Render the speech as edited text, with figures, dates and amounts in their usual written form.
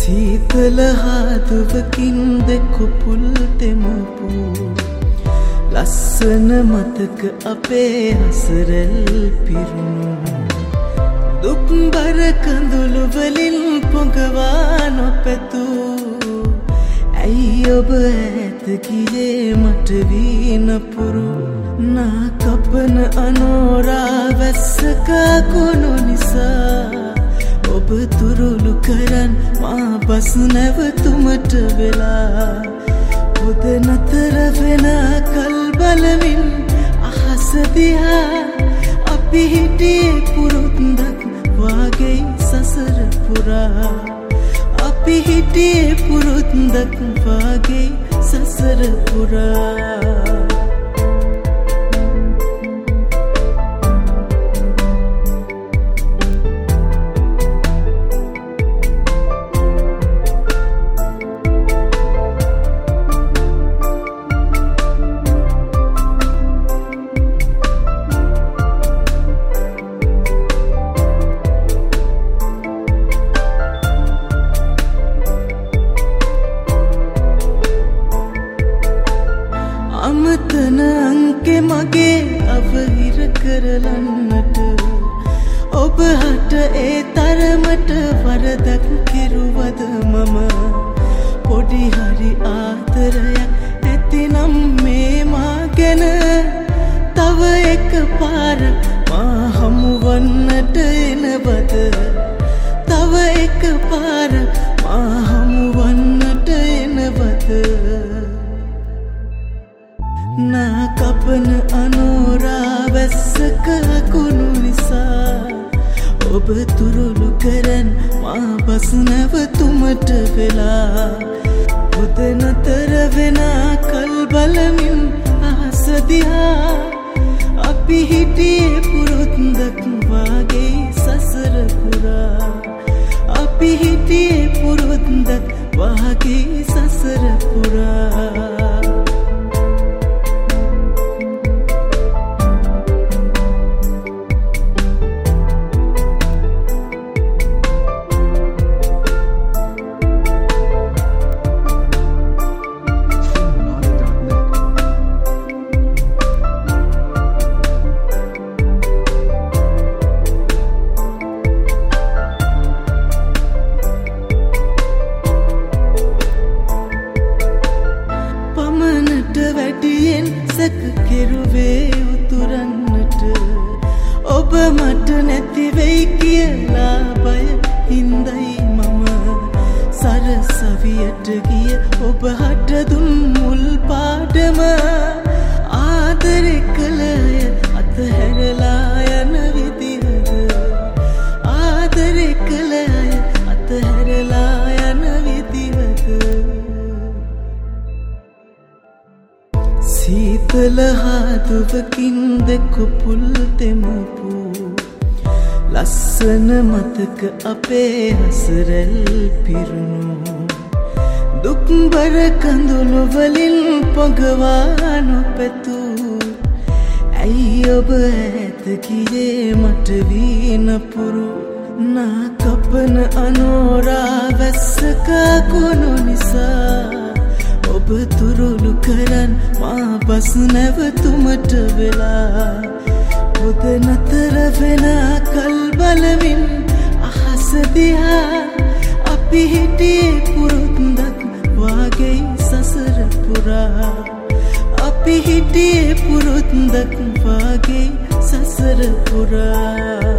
සීතල හාදුවකින් දෙකොපුල් තෙමපු ලස්සන මතක අපේ හසරැල් පිරුණු දුක්බර කඳුළු වලින් පොඟවා නොපැතූ ඇයි ඔබ ඈත ගියේ මට වී නපුරු නා කපන අනෝරා වැස්සක කුණු නිසා ඔබ තුරුළු කරන් මා බස් නැවතුමට වෙලා පොද නතර වෙන කල් බලමින් අහස දිහා අපි හිටියේ පුරුද්දක් වාගේ සසර පුරා අපි හිටියේ පුරුද්දක් වාගේ සසර පුරා අමතන අංකෙ මගේ අවහිර කරලන්නට ඔබ හට ඒ තරමට වරදක් කෙරුවද මම පොඩි හරි ආදරයක් ඇතිනම් මේ මා ගැන තව එක පාර මා හමුවන්නට එනවද තව එක පාර මා හමුවන්නට එනවද නා කපන අනෝරා වැස්සක කුණු නිසා ඔබ තුරුළු කරන් මා බස් නැවතුමට වෙලා පොද නතර වෙන කල් බලමින් අහස දිහා අපි හිටියේ පුරුද්දක් වාගේ සසර පුරා අපි හිටියේ පුරුද්දක් වාගේ සසර පුරා වැඩියෙන් සැක කෙරුවේ උතුරන්නට ඔබ මට නැති වෙයි කියලා බය හින්දයි මම සරසවියට ගිය ඔබ හට දුන් මුල් පාඩම ආදරේ කළ අය අතහැරලා යන විදිහද ආදරේ කළ අය අතහැරලා යන විදිහද සීතල හාදුවකින් දෙකොපුල් තෙමපු ලස්සන මතක අපේ හසරැල් පිරුණු දුක්බර කඳුළු වලින් පොඟවා නොපැතූ ඇයි ඔබ ඈත ගියේ මට වී නපුරු නා කපන අනෝරා වැස්සක කුණු නිසා ඔබ තුරුළු කරන් මා බස් නැවතුමට වෙලා පොද නතර වෙන කල් බලමින් අහස දිහා අපි හිටියේ පුරුද්දක් වාගේ සසර පුරා අපි හිටියේ පුරුද්දක් වාගේ සසර පුරා